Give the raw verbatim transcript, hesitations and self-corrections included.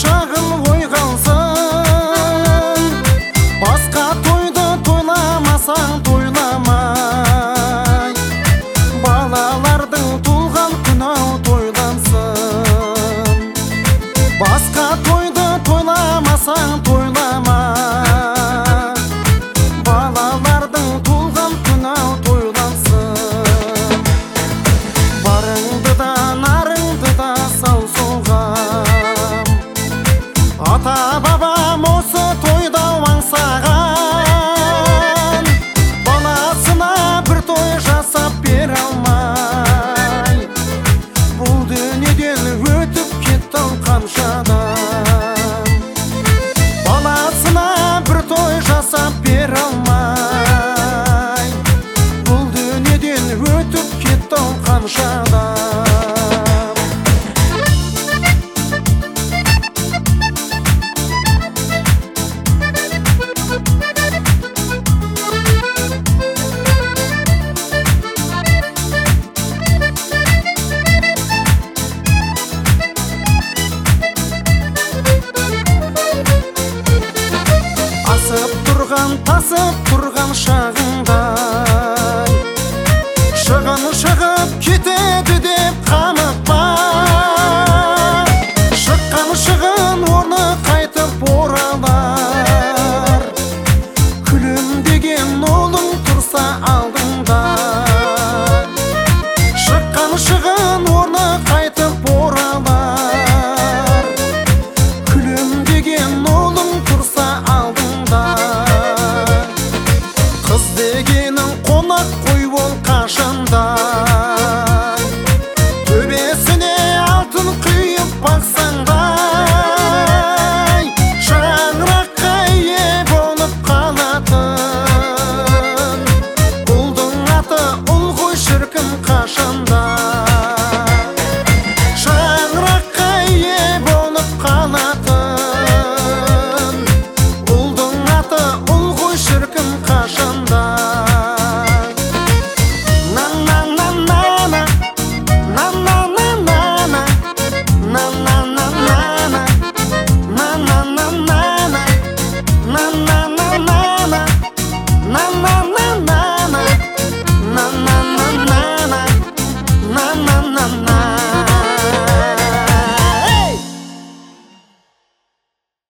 шағын ойға алсын. Басқа тойды тойламасаң тойламай, балалардың туылған күні тойлансын. Басқа тойды тойламасаң тойламай, балалардың туылған күні тойлансын. Барыңды да нарыңды да сау соғам, ата бабам осы тойда аңсаған. Баласына бір той жасап бере алмай, бұл дүниеден өтіп кетті қаншадан. Баласына бір той жасап бере алмай, бұл дүниеден өтіп кетті қаншадан. Асып тұрған, тасып тұрған шағыңдай, шығын шығып кетеді деп қамықпа. Шыққан шығын орны қай